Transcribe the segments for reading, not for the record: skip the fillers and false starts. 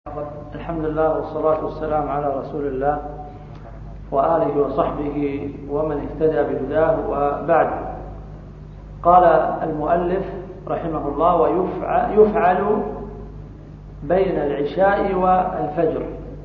الحمد لله والصلاة والسلام على رسول الله وآله وصحبه ومن اهتدى بهداه. وبعد، قال المؤلف رحمه الله: ويفعل بين العشاء والفجر.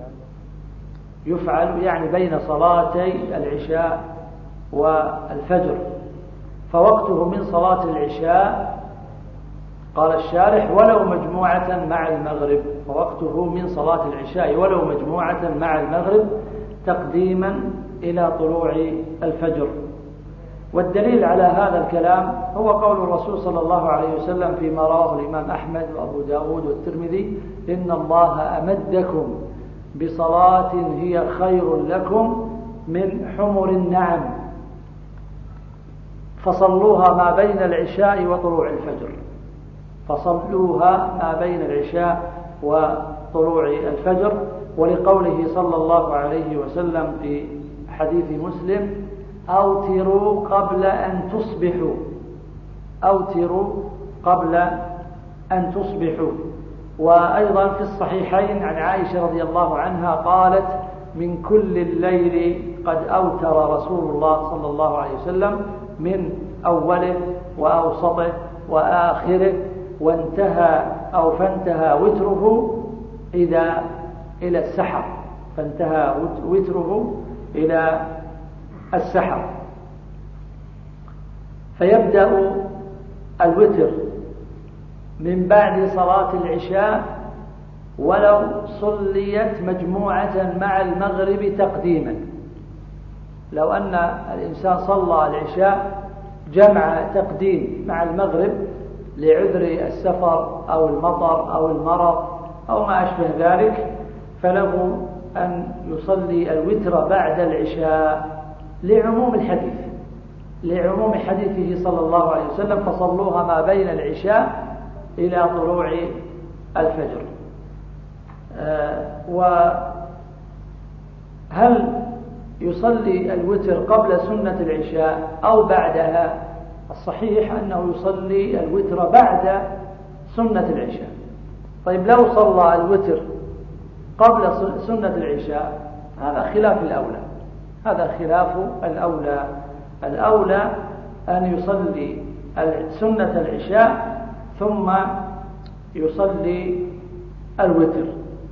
يفعل يعني بين صلاتي العشاء والفجر، فوقته من صلاة العشاء، قال الشارح: ولو مجموعة مع المغرب. فوقته من صلاة العشاء ولو مجموعة مع المغرب تقديما إلى طلوع الفجر. والدليل على هذا الكلام هو قول الرسول صلى الله عليه وسلم فيما رواه الإمام أحمد وأبو داود والترمذي: إن الله أمدكم بصلاة هي خير لكم من حمر النعم، فصلوها ما بين العشاء وطلوع الفجر. فصلوها ما بين العشاء وطلوع الفجر. ولقوله صلى الله عليه وسلم في حديث مسلم: أوتروا قبل أن تصبحوا. أوتروا قبل أن تصبحوا. وأيضا في الصحيحين عن عائشة رضي الله عنها قالت: من كل الليل قد أوتر رسول الله صلى الله عليه وسلم، من أوله وأوسطه وآخره، فانتهى وتره إلى السحر. فانتهى وتره إلى السحر. فيبدأ الوتر من بعد صلاة العشاء ولو صليت مجموعة مع المغرب تقديما. لو أن الإنسان صلى العشاء جمع تقديم مع المغرب لعذر السفر أو المطر أو المرض أو ما أشبه ذلك، فله أن يصلي الوتر بعد العشاء لعموم حديثه صلى الله عليه وسلم: فصلوها ما بين العشاء إلى طلوع الفجر. وهل يصلي الوتر قبل سنة العشاء أو بعدها؟ الصحيح أنه يصلي الوتر بعد سنة العشاء. طيب، لو صلى الوتر قبل سنة العشاء، هذا خلاف الأولى. الأولى أن يصلي سنة العشاء ثم يصلي الوتر.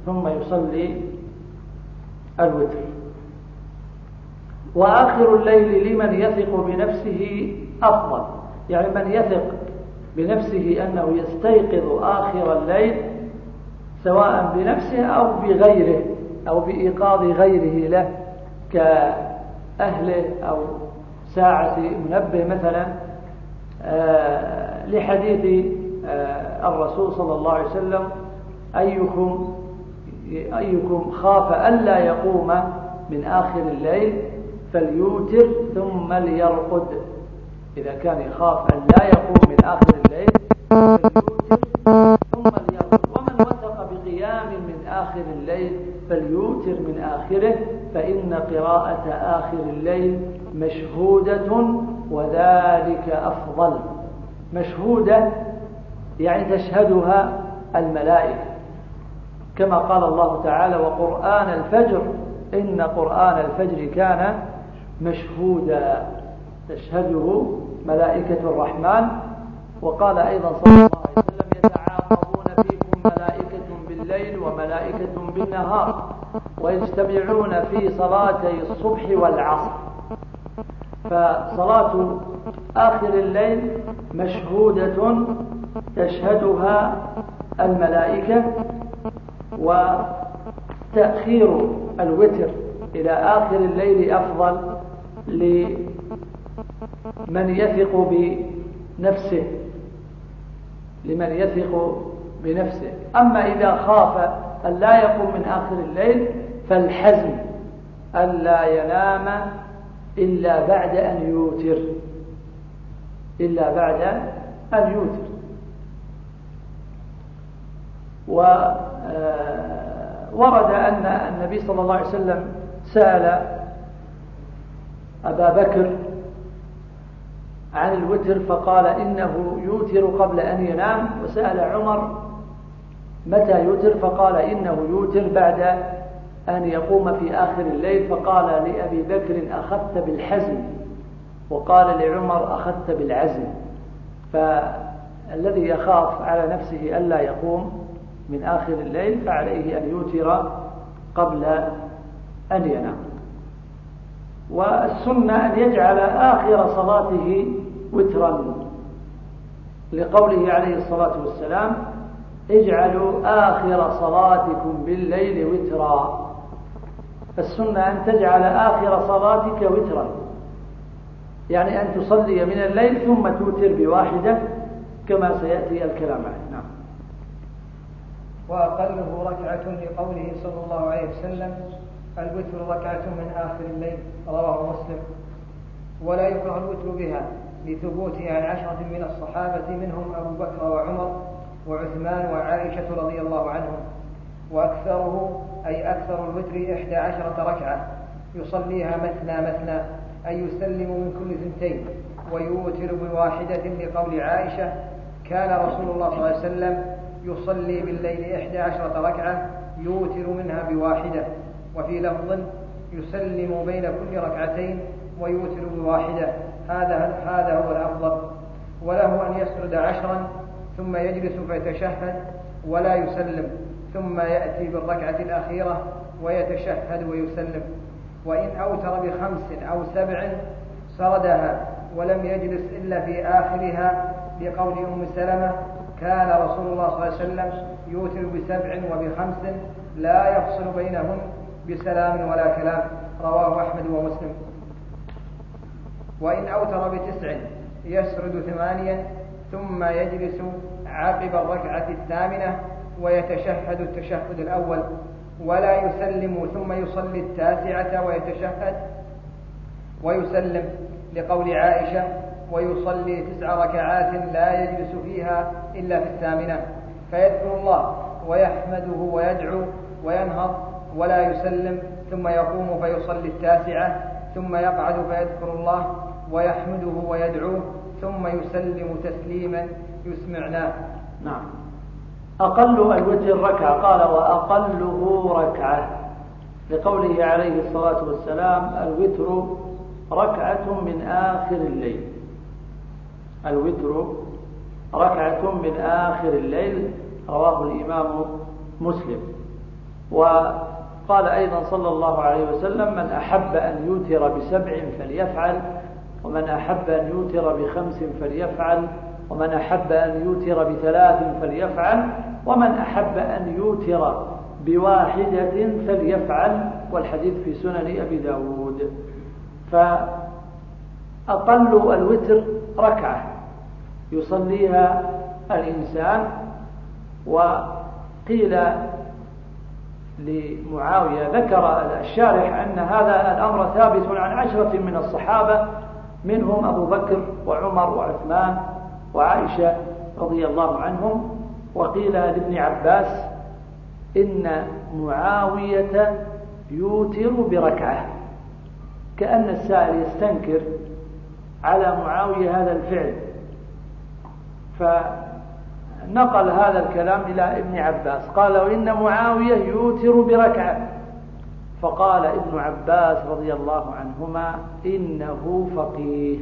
وآخر الليل لمن يثق بنفسه أفضل، يعني من يثق بنفسه أنه يستيقظ آخر الليل سواء بنفسه أو بغيره أو بإيقاظ غيره له كأهله أو ساعة منبه مثلا، لحديث الرسول صلى الله عليه وسلم: أيكم خاف ألا يقوم من آخر الليل فليوتر ثم ليرقد. إذا كان يخاف أن لا يقوم من آخر الليل فليوتر ثم ليرقد. ومن وثق بقيام من آخر الليل فليوتر من آخره، فإن قراءة آخر الليل مشهودة وذلك أفضل. مشهودة يعني تشهدها الملائكة، كما قال الله تعالى: وقرآن الفجر إن قرآن الفجر كان مشهودا، تشهده ملائكة الرحمن. وقال أيضا صلى الله عليه وسلم: يتعاقبون فيكم ملائكة بالليل وملائكة بالنهار ويجتمعون في صلاتي الصبح والعصر. فصلاة آخر الليل مشهودة تشهدها الملائكة. وتأخير الوتر إلى آخر الليل أفضل لمن يثق بنفسه. أما إذا خاف أن لا يقوم من آخر الليل فالحزم ألا ينام إلا بعد أن يوتر. ورد أن النبي صلى الله عليه وسلم سأل أبا بكر عن الوتر فقال: إنه يوتر قبل أن ينام. وسأل عمر متى يوتر؟ فقال إنه يوتر بعد أن يقوم في آخر الليل. فقال لأبي بكر أخذت بالحزم، وقال لعمر أخذت بالعزم. فالذي يخاف على نفسه ألا يقوم من آخر الليل فعليه أن يوتر قبل أن ينام. والسنة أن يجعل آخر صلاته وترا، لقوله عليه الصلاة والسلام: اجعلوا آخر صلاتكم بالليل وترا. السنة أن تجعل آخر صلاتك وترا، يعني أن تصلي من الليل ثم توتر بواحدة كما سيأتي الكلام عنه. نعم. وأقله ركعة لقوله صلى الله عليه وسلم: الوتر ركعة من آخر الليل، رواه مسلم. ولا يكره الوتر بها لثبوتها عن 10 من الصحابة، منهم أبو بكر وعمر وعثمان وعائشة رضي الله عنهم. وأكثره أي أكثر الوتر 11 ركعة، يصليها مثنى مثنى، أي يسلم من كل 2 ويوتر بواحدة، لقول عائشة: كان رسول الله صلى الله عليه وسلم يصلي بالليل 11 ركعة يوتر منها بواحدة. وفي لفظ: يسلم بين كل 2 ويوتر بواحدة. هذا هو الأفضل. وله أن يسرد 10 ثم يجلس فيتشهد ولا يسلم، ثم يأتي بالركعة الأخيرة ويتشهد ويسلم. وإن أوتر ب5 أو 7 سردها ولم يجلس إلا في آخرها، لقول أم سلمة: كان رسول الله صلى الله عليه وسلم يوتر ب7 وب5 لا يفصل بينهم بسلام ولا كلام، رواه أحمد ومسلم. وإن أوتر ب9 يسرد 8 ثم يجلس عقب الركعة 8 ويتشهد التشهد الأول ولا يسلم، ثم يصلي 9 ويتشهد ويسلم، لقول عائشة: ويصلي 9 ركعات لا يجلس فيها إلا في 8، فيذكر الله ويحمده ويدعو وينهض ولا يسلم، ثم يقوم فيصلي 9 ثم يقعد فيذكر الله ويحمده ويدعوه ثم يسلم تسليما يسمعناه. نعم. أقل الوتر ركعة، قال: وأقله ركعة، لقوله عليه الصلاة والسلام: الوتر ركعة من آخر الليل. الوتر ركعة من آخر الليل، رواه الإمام مسلم. وقال أيضا صلى الله عليه وسلم: من أحب أن يوتر ب7 فليفعل، ومن أحب أن يوتر ب5 فليفعل، ومن أحب أن يوتر ب3 فليفعل، ومن أحب أن يوتر بواحدة فليفعل. والحديث في سنن أبي داود. فأقل الوتر ركعة يصليها الإنسان. وقيل لمعاوية، ذكر الشارح أن هذا الأمر ثابت عن 10 من الصحابة، منهم أبو بكر وعمر وعثمان وعائشة رضي الله عنهم. وقيل لابن عباس إن معاوية يوتر بركعة، كأن السائل يستنكر على معاوية هذا الفعل، فنقل هذا الكلام إلى ابن عباس، قال: وإن معاوية يوتر بركعة. فقال ابن عباس رضي الله عنهما: إنه فقيه.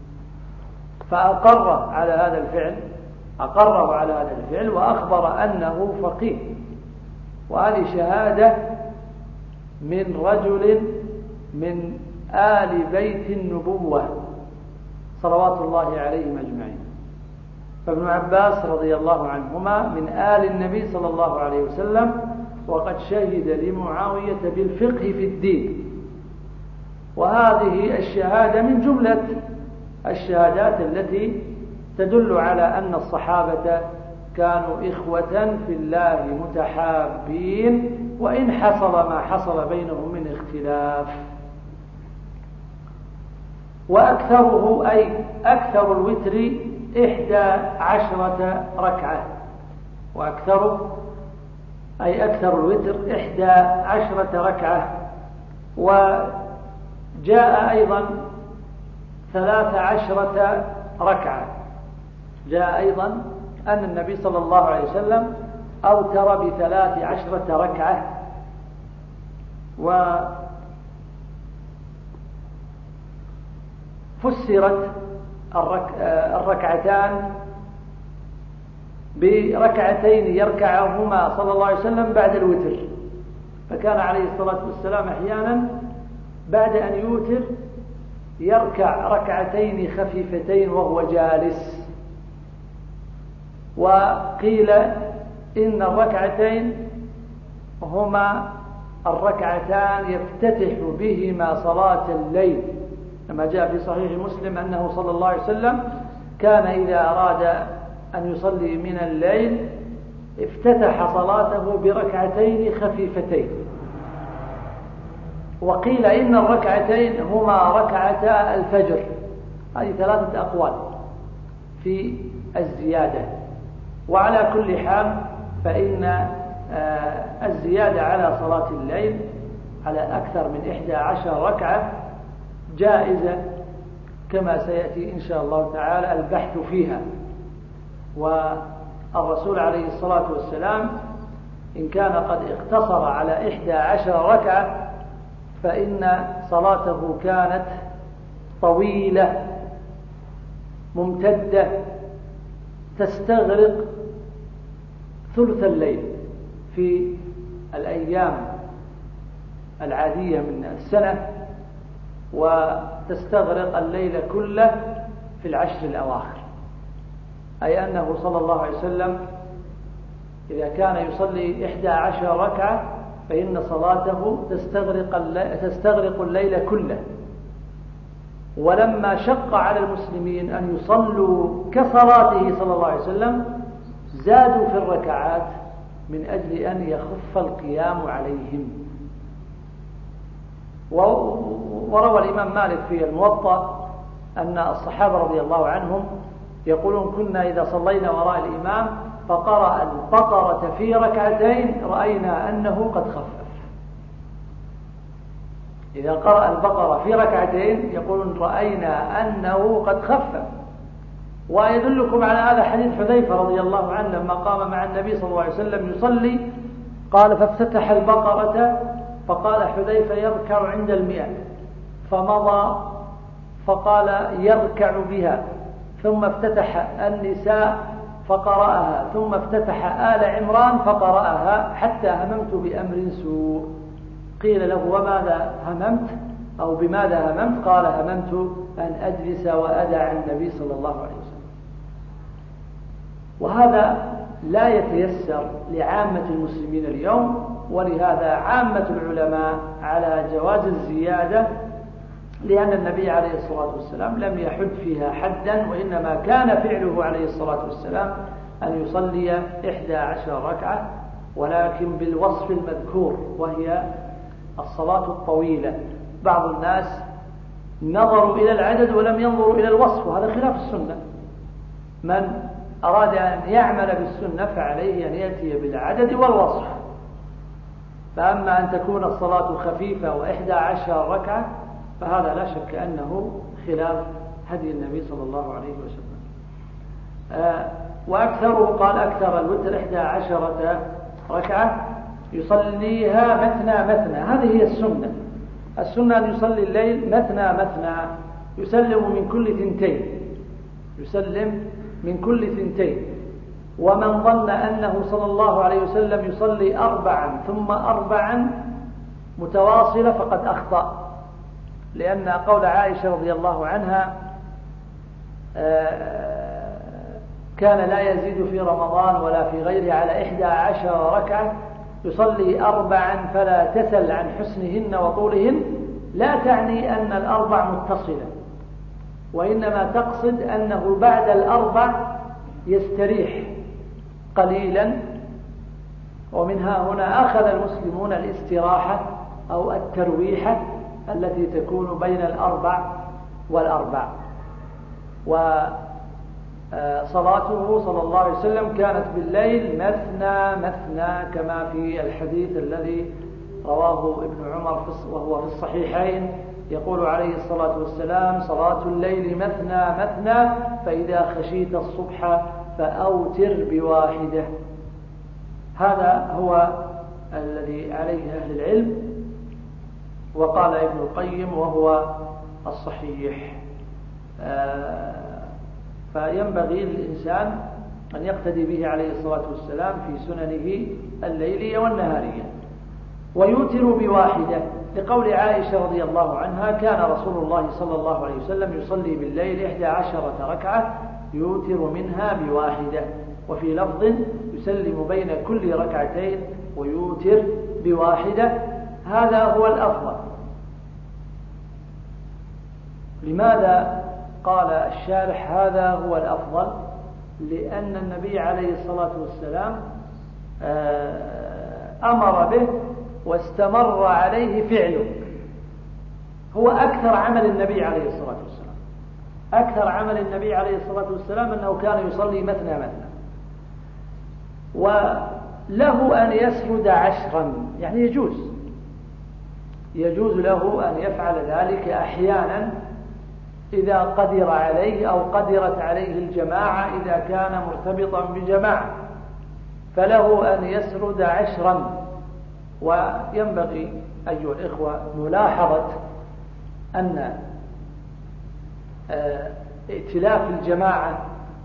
فأقر على هذا الفعل، أقره على هذا الفعل وأخبر أنه فقيه. وهذه شهادة من رجل من آل بيت النبوة صلوات الله عليهم أجمعين. فابن عباس رضي الله عنهما من آل النبي صلى الله عليه وسلم، وقد شهد لمعاوية بالفقه في الدين. وهذه الشهادة من جملة الشهادات التي تدل على أن الصحابة كانوا إخوة في الله متحابين، وإن حصل ما حصل بينهم من اختلاف. وأكثره أي أكثر الوتر 11 ركعة، وأكثر أي أكثر الوتر 11 ركعة. وجاء أيضا 13 ركعة. جاء أيضا أن النبي صلى الله عليه وسلم أوتر ب13 ركعة، وفسرت الركعتان بركعتين يركعهما صلى الله عليه وسلم بعد الوتر، فكان عليه الصلاة والسلام أحيانا بعد أن يوتر يركع ركعتين خفيفتين وهو جالس. وقيل إن الركعتين هما الركعتان يفتتح بهما صلاة الليل، كما جاء في صحيح مسلم أنه صلى الله عليه وسلم كان إذا أراد أن يصلي من الليل افتتح صلاته بركعتين خفيفتين. وقيل إن الركعتين هما ركعتا الفجر. هذه 3 أقوال في الزيادة. وعلى كل حال فإن الزيادة على صلاة الليل على أكثر من 11 ركعة جائزة، كما سيأتي إن شاء الله تعالى البحث فيها. والرسول عليه الصلاة والسلام إن كان قد اقتصر على 11 ركعة فإن صلاته كانت طويلة ممتدة تستغرق ثلث الليل في الأيام العادية من السنة، وتستغرق الليل كله في العشر الأواخر. أي أنه صلى الله عليه وسلم إذا كان يصلي 11 ركعة فإن صلاته تستغرق الليل كله. ولما شق على المسلمين أن يصلوا كصلاته صلى الله عليه وسلم زادوا في الركعات من أجل أن يخف القيام عليهم. وروى الإمام مالك في الموطأ أن الصحابة رضي الله عنهم يقولون كنا إذا صلينا وراء الإمام فقرأ البقرة في ركعتين رأينا أنه قد خفف. إذا قرأ البقرة في ركعتين يقولون رأينا أنه قد خفف. ويدلكم على هذا حديث حذيفة رضي الله عنه لما قام مع النبي صلى الله عليه وسلم يصلي قال فافتتح البقرة فقال حذيفة يركع عند 100، فمضى فقال يركع بها، ثم افتتح النساء فقرأها، ثم افتتح آل عمران فقرأها حتى هممت بأمر سوء. قيل له وماذا هممت أو بماذا هممت؟ قال هممت أن أجلس وأدع النبي صلى الله عليه وسلم. وهذا لا يتيسر لعامة المسلمين اليوم، ولهذا عامة العلماء على جواز الزيادة، لأن النبي عليه الصلاة والسلام لم يحد فيها حدا، وإنما كان فعله عليه الصلاة والسلام أن يصلي 11 ركعة، ولكن بالوصف المذكور وهي الصلاة الطويلة. بعض الناس نظروا إلى العدد ولم ينظروا إلى الوصف، وهذا خلاف السنة. من أراد أن يعمل بالسنة فعليه أن يأتي بالعدد والوصف. فأما أن تكون الصلاة خفيفة و11 ركعة فهذا لا شك أنه خلاف هدي النبي صلى الله عليه وسلم. وأكثره قال أكثر الوتر 11 ركعة يصليها مثنى. هذه هي السنة. السنة أن يصلي الليل مثنى، يسلم من كل 2. ومن ظن أنه صلى الله عليه وسلم يصلي 4 ثم 4 متواصلة فقد أخطأ، لأن قول عائشة رضي الله عنها كان لا يزيد في رمضان ولا في غيره على 11 ركعة، يصلي 4 فلا تسل عن حسنهن وطولهن، لا تعني أن ال4 متصلة، وإنما تقصد أنه بعد ال4 يستريح قليلا. ومنها هنا أخذ المسلمون الاستراحة أو الترويحة التي تكون بين 4 والأربع. وصلاته صلى الله عليه وسلم كانت بالليل مثنى كما في الحديث الذي رواه ابن عمر وهو في الصحيحين، يقول عليه الصلاة والسلام صلاة الليل مثنى فإذا خشيت الصبح فأوتر ب1. هذا هو الذي عليه أهل العلم، وقال ابن القيم وهو الصحيح. فينبغي للإنسان أن يقتدي به عليه الصلاة والسلام في سننه الليلية والنهارية. ويوتر بواحدة لقول عائشة رضي الله عنها: كان رسول الله صلى الله عليه وسلم يصلي بالليل 11 ركعة يوتر منها بواحدة، وفي لفظ: يسلم بين كل ركعتين ويوتر بواحدة. هذا هو الأفضل. لماذا قال الشارح هذا هو الأفضل؟ لأن النبي عليه الصلاة والسلام أمر به واستمر عليه فعله. هو أكثر عمل النبي عليه الصلاة والسلام، أكثر عمل النبي عليه الصلاة والسلام أنه كان يصلي مثنى مثنى، وله أن يسرد 10، يعني يجوز له أن يفعل ذلك أحيانا إذا قدر عليه أو قدرت عليه الجماعة، إذا كان مرتبطا بجماعة فله أن يسرد 10. وينبغي أيها الإخوة ملاحظة أن ائتلاف الجماعة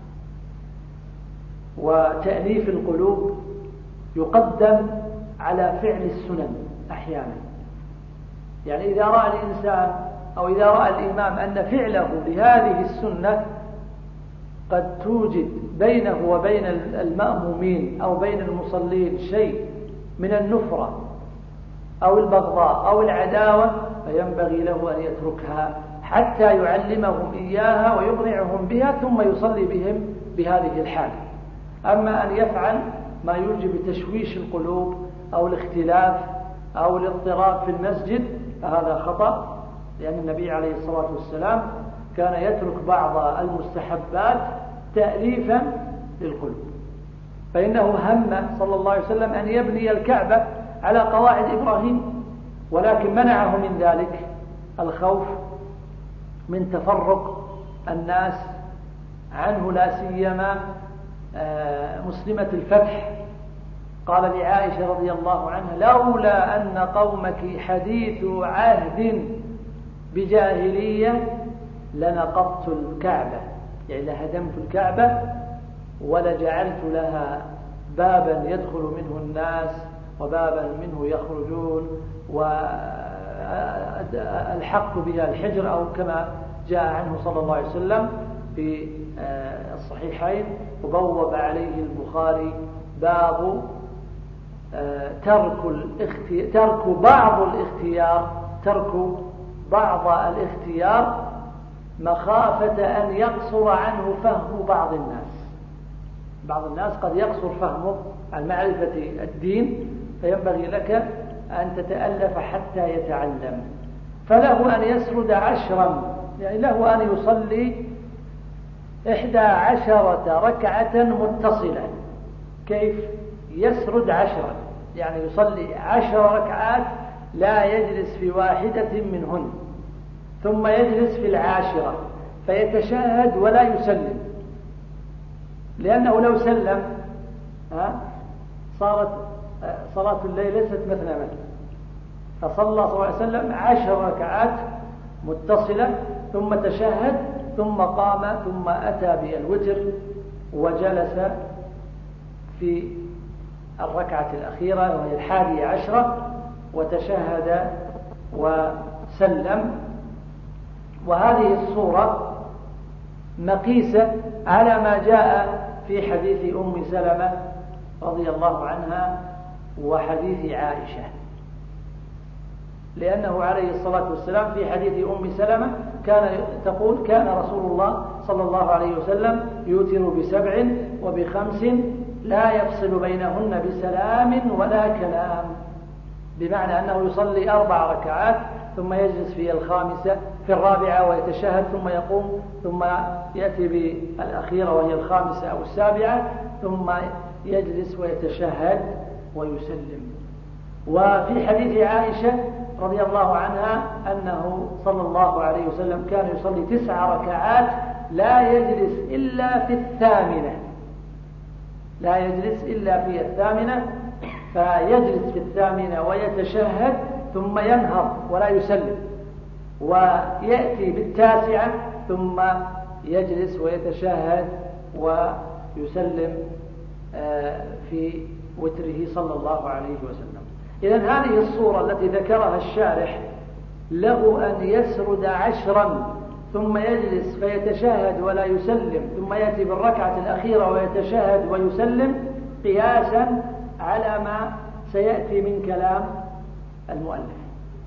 وتأليف القلوب يقدم على فعل السنن أحيانا. يعني إذا رأى الإنسان أو إذا رأى الإمام أن فعله لهذه السنة قد توجد بينه وبين المأمومين أو بين المصلين شيء من النفرة أو البغضاء أو العداوة، فينبغي له أن يتركها حتى يعلمهم إياها ويقنعهم بها، ثم يصلي بهم بهذه الحال. أما أن يفعل ما يوجب تشويش القلوب أو الاختلاف أو الاضطراب في المسجد فهذا خطأ، لأن النبي عليه الصلاة والسلام كان يترك بعض المستحبات تأليفا للقلوب. فإنه هم صلى الله عليه وسلم أن يبني الكعبة على قواعد إبراهيم، ولكن منعه من ذلك الخوف من تفرق الناس عنه، لا سيما مسلمة الفتح. قال لعائشة رضي الله عنها: لولا أن قومك حديث عهد بجاهلية لنقضت الكعبة، يعني لهدمت الكعبة ولجعلت لها بابا يدخل منه الناس وبابا منه يخرجون، والحق بها الحجر، أو كما جاء عنه صلى الله عليه وسلم في الصحيحين: وبوب عليه البخاري باب ترك بعض الاختيار مخافة أن يقصر عنه فهم بعض الناس. بعض الناس قد يقصر فهمه عن معرفة الدين، فينبغي لك أن تتألف حتى يتعلم. فله أن يسرد 10، يعني له أن يصلي 11 ركعة متصلة. كيف يسرد 10؟ يعني يصلي 10 ركعات لا يجلس في واحدة منهن، ثم يجلس في 10 فيتشهد ولا يسلم، لأنه لو سلم صارت صلاة الليل ليست مثنى مثنى. فصلى صلى الله عليه وسلم 10 ركعات متصلة، ثم تشهد، ثم قام، ثم أتى بالوتر وجلس في الركعة الأخيرة وهي 11 وتشهد وسلم. وهذه الصورة مقيسة على ما جاء في حديث أم سلمة رضي الله عنها وحديث عائشة، لأنه عليه الصلاة والسلام في حديث أم سلمة تقول: كان رسول الله صلى الله عليه وسلم يوتر ب7 وب5 لا يفصل بينهن بسلام ولا كلام، بمعنى أنه يصلي 4 ركعات ثم يجلس في الرابعة ويتشهد، ثم يقوم، ثم يأتي بالأخيرة وهي 5 أو 7، ثم يجلس ويتشهد ويسلم. وفي حديث عائشة رضي الله عنها أنه صلى الله عليه وسلم كان يصلي 9 ركعات لا يجلس إلا في الثامنة، فيجلس في الثامنة ويتشهد ثم ينهض ولا يسلم، ويأتي بالتاسعة ثم يجلس ويتشهد ويسلم في وتره صلى الله عليه وسلم. إذن هذه الصورة التي ذكرها الشارح له أن يسرد 10 ثم يجلس فيتشهد ولا يسلم ثم يأتي بالركعة الأخيرة ويتشهد ويسلم قياسا على ما سيأتي من كلام المؤلف،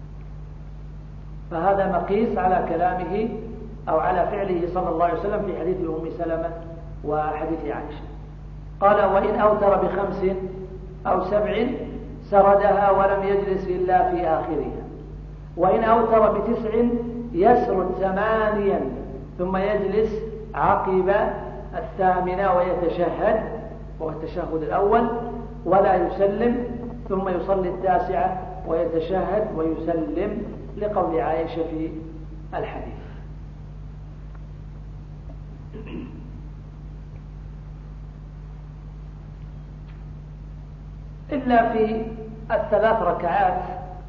فهذا مقيس على كلامه أو على فعله صلى الله عليه وسلم في حديث أم سلمة وحديث عائشة. قال: وإن أوتر ب5 أو 7 سردها ولم يجلس إلا في آخرها، وإن أوتر ب9 يسرد 8 ثم يجلس عقب 8 ويتشهد وهو التشهد الأول ولا يسلم، ثم يصلي 9 ويتشهد ويسلم لقول عائشة في الحديث. إلا في 3 ركعات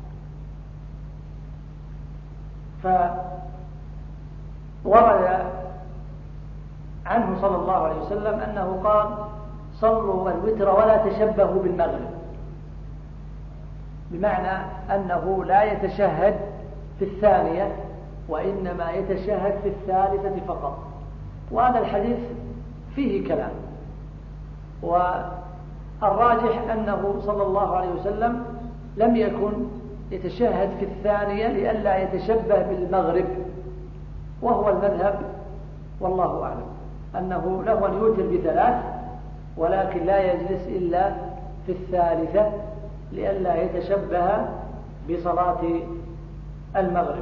فورد عنه صلى الله عليه وسلم أنه قال: صلوا الوتر ولا تشبهوا بالمغرب، بمعنى أنه لا يتشهد في الثانية وإنما يتشهد في الثالثة فقط. وهذا الحديث فيه كلام، والراجح أنه صلى الله عليه وسلم لم يكن يتشهد في الثانية لئلا يتشبه بالمغرب، وهو المذهب والله أعلم أنه له أن يوتر ب3 ولكن لا يجلس إلا في الثالثة لئلا يتشبه بصلاة المغرب.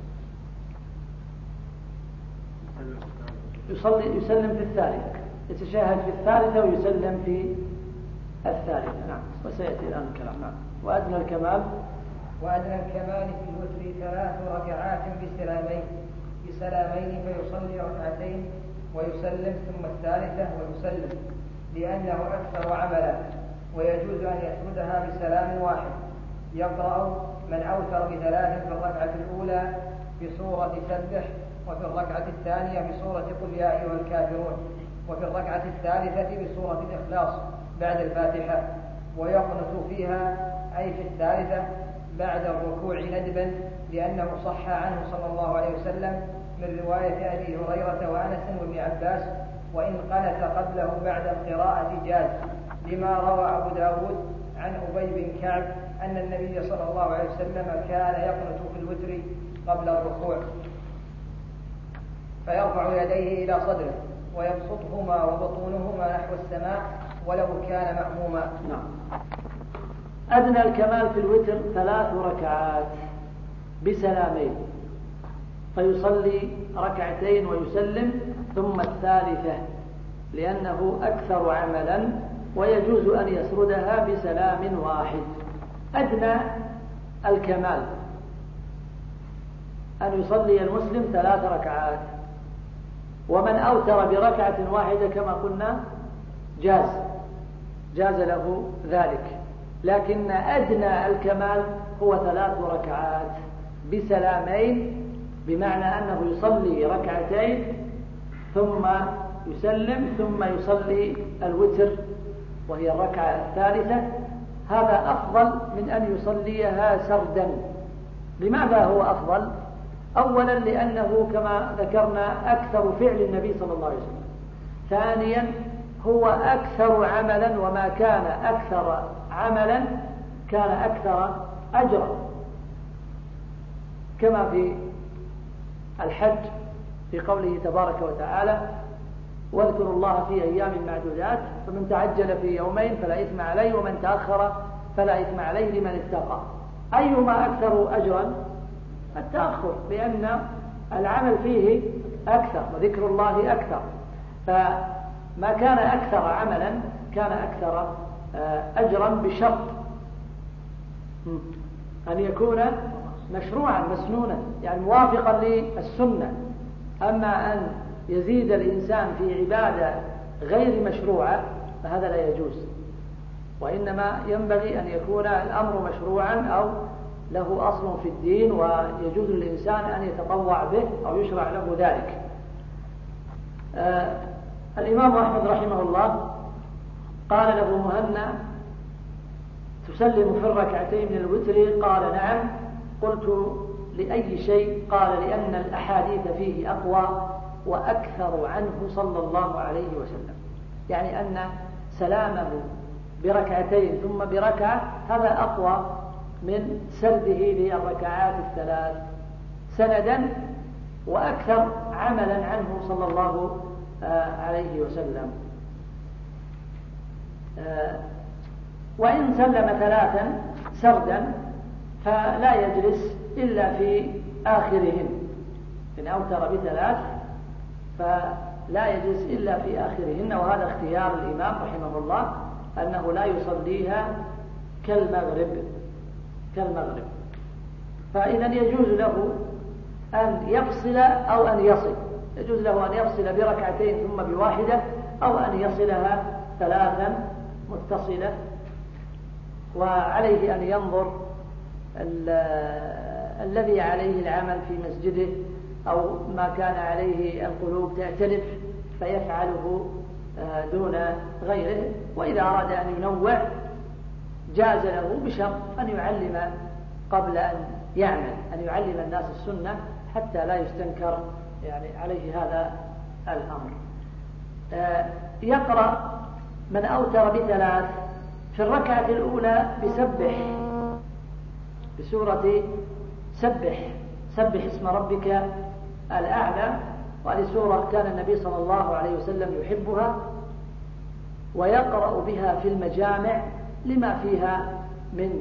يسلم في الثالثة، يتشهد في الثالثة ويسلم في الثالثة. نعم، وسيأتي الآن الكلام. نعم. وأدنى الكمال في الوتر 3 ركعات بسلامين فيصلي 2 ويسلم ثم الثالثة ويسلم، لأنه أكثر عملا، ويجوز أن يسردها بسلام واحد. يقرأ من أوتر ب3 في الركعة الأولى بسورة سبح، وفي الركعة الثانية بسورة قل يا أيها الكافرون، وفي الركعة الثالثة بسورة الإخلاص بعد الفاتحة، ويقنت فيها أي في الثالثة بعد الركوع ندبا، لأنه صح عنه صلى الله عليه وسلم من رواية أبي هريرة وأنس وابن عباس، وإن قنت قبله بعد القراءة جاز، لما روى أبو داود عن أبي بن كعب أن النبي صلى الله عليه وسلم كان يقنت في الوتر قبل الركوع فيرفع يديه إلى صدره ويبسطهما وبطونهما نحو السماء ولو كان مأموما. نعم. أدنى الكمال في الوتر 3 ركعات بسلامين، فيصلي 2 ويسلم ثم الثالثة لأنه أكثر عملا، ويجوز أن يسردها بسلام واحد. أدنى الكمال أن يصلي المسلم 3 ركعات، ومن أوتر بركعة واحدة كما قلنا جاز له ذلك، لكن أدنى الكمال هو 3 ركعات بسلامين، بمعنى أنه يصلي 2 ثم يسلم ثم يصلي الوتر وهي الركعة الثالثة. هذا أفضل من أن يصليها سردا. لماذا هو أفضل؟ أولا لأنه كما ذكرنا أكثر فعل النبي صلى الله عليه وسلم، ثانيا هو أكثر عملا، وما كان أكثر عملا كان أكثر أجرا، كما في الحج في قوله تبارك وتعالى: واذكروا الله في أيام معدودات، فمن تعجل في يومين فلا إثم عليه ومن تأخر فلا إثم عليه لمن اتقى. أيما أكثر أجرا؟ التأخر، لأن العمل فيه أكثر وذكر الله أكثر، فما كان أكثر عملا كان أكثر أجرا، بشرط أن يكون مشروعا مسنونا، يعني موافقا للسنة. أما أن يزيد الإنسان في عبادة غير مشروعة فهذا لا يجوز. وإنما ينبغي أن يكون الأمر مشروعا أو له أصل في الدين ويجوز للإنسان أن يتطوع به أو يشرع له ذلك. الإمام أحمد رحمه الله قال له مهنا: تسلم في الركعتين من الوتر؟ قال: نعم. قلت: لأي شيء؟ قال: لأن الأحاديث فيه أقوى وأكثر عنه صلى الله عليه وسلم. يعني أن سلامه بركعتين ثم بركعة هذا أقوى من سرده للركعات الثلاث سندا، وأكثر عملا عنه صلى الله عليه وسلم. وإن سلم ثلاثا سردا فلا يجلس إلا في آخرهن. إن أوتر بثلاث فلا يجلس إلا في آخرهن، وهذا اختيار الإمام رحمه الله أنه لا يصليها كالمغرب. فإذا يجوز له أن يفصل أو أن يصل، يجوز له أن يفصل بركعتين ثم بواحدة، أو أن يصلها ثلاثا متصلة. وعليه أن ينظر الذي عليه العمل في مسجده أو ما كان عليه القلوب تأتلف فيفعله دون غيره. وإذا أراد أن ينوع جاز له بشرط أن يعلم قبل أن يعمل، أن يعلم الناس السنة حتى لا يستنكر يعني عليه هذا الأمر. يقرأ من أوتر بثلاث في الركعة الأولى بسبح، بسورة سبح اسم ربك الأعلى، وهذه سورة كان النبي صلى الله عليه وسلم يحبها ويقرأ بها في المجامع لما فيها من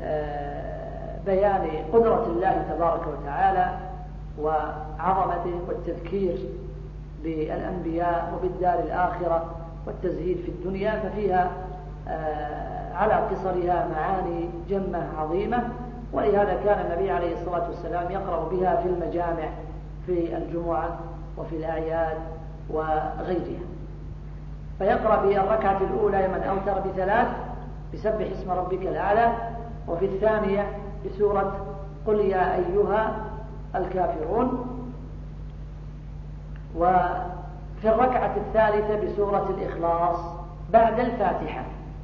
بيان قدرة الله تبارك وتعالى وعظمته والتذكير بالأنبياء وبالدار الآخرة والتزهيد في الدنيا، ففيها على قصرها معاني جمة عظيمة. ولهذا كان النبي عليه الصلاة والسلام يقرأ بها في المجامع في الجمعة وفي الأعياد وغيرها. فيقرأ في الركعة الأولى من أوتر بثلاث بسبح اسم ربك الأعلى، وفي الثانية بسورة قل يا أيها الكافرون، وفي الركعة الثالثة بسورة الإخلاص بعد الفاتحة.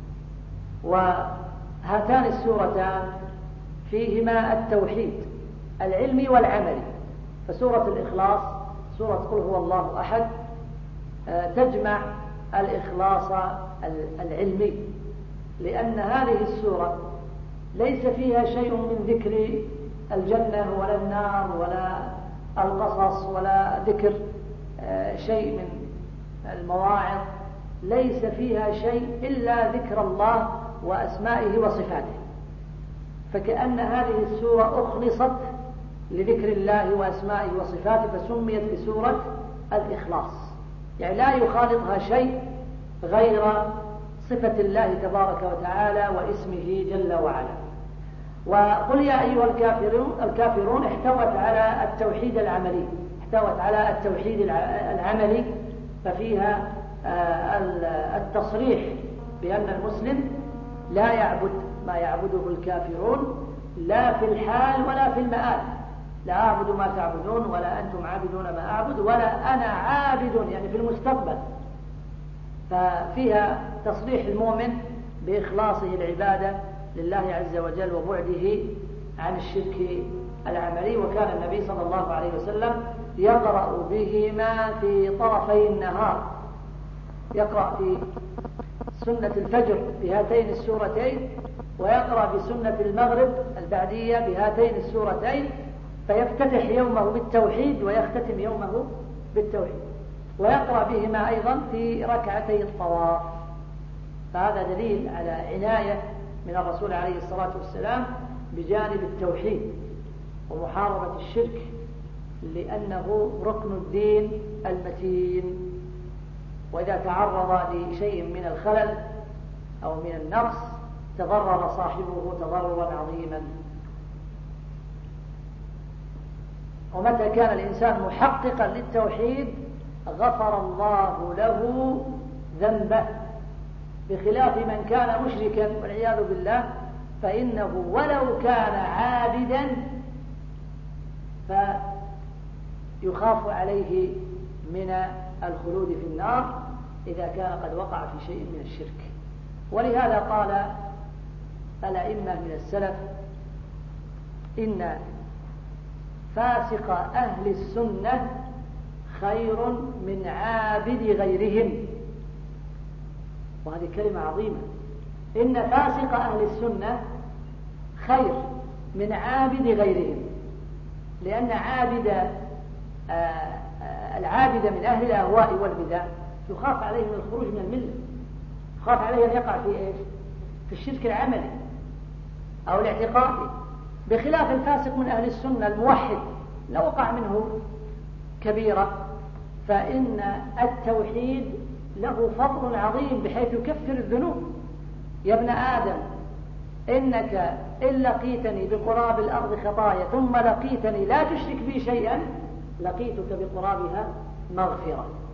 وهاتان السورتان فيهما التوحيد العلمي والعملي. فسورة الإخلاص سورة قل هو الله أحد تجمع الإخلاص العلمي، لأن هذه السورة ليس فيها شيء من ذكر الجنة ولا النار ولا القصص ولا ذكر شيء من المواعظ، ليس فيها شيء إلا ذكر الله وأسمائه وصفاته. فكأن هذه السورة أخلصت لذكر الله وأسمائه وصفاته فسميت بسورة الإخلاص، يعني لا يخالطها شيء غير صفة الله تبارك وتعالى واسمه جل وعلا. وقل يا أيها الكافرون احتوت على التوحيد العملي، احتوت على التوحيد العملي، ففيها التصريح بأن المسلم لا يعبد ما يعبده الكافرون لا في الحال ولا في المآل. لا أعبد ما تعبدون ولا أنتم عابدون ما أعبد ولا أنا عابد، يعني في المستقبل. ففيها تصريح المؤمن بإخلاصه العبادة لله عز وجل وبعده عن الشرك العملي. وكان النبي صلى الله عليه وسلم يقرأ بهما في طرفي النهار، يقرأ في سنة الفجر بهاتين السورتين، ويقرأ بسنة المغرب البعدية بهاتين السورتين، فيفتتح يومه بالتوحيد ويختتم يومه بالتوحيد. ويقرأ بهما أيضا في ركعتي الطواف. فهذا دليل على عناية من الرسول عليه الصلاة والسلام بجانب التوحيد ومحاربة الشرك، لأنه ركن الدين المتين، وإذا تعرض لشيء من الخلل أو من النقص تضرر صاحبه تضررا عظيما. ومتى كان الإنسان محققا للتوحيد غفر الله له ذنبه بخلاف من كان مشركا والعياذ بالله، فإنه ولو كان عابدا فيخاف عليه من الخلود في النار إذا كان قد وقع في شيء من الشرك. ولهذا قال الأئمة من السلف: إن فاسق أهل السنة خير من عابد غيرهم. وهذه كلمة عظيمة، إن فاسق أهل السنة خير من عابد غيرهم، لأن العابد من أهل الأهواء والبدع يخاف عليه من الخروج من الملة، يخاف عليه أن يقع في إيش؟ في الشرك العملي أو الاعتقادي، بخلاف الفاسق من أهل السنة الموحد لو وقع منه كبيرة فإن التوحيد له فضل عظيم بحيث يكفر الذنوب. يا ابن آدم إنك إن لقيتني بقراب الأرض خطايا ثم لقيتني لا تشرك بي شيئا لقيتك بقرابها مغفرة.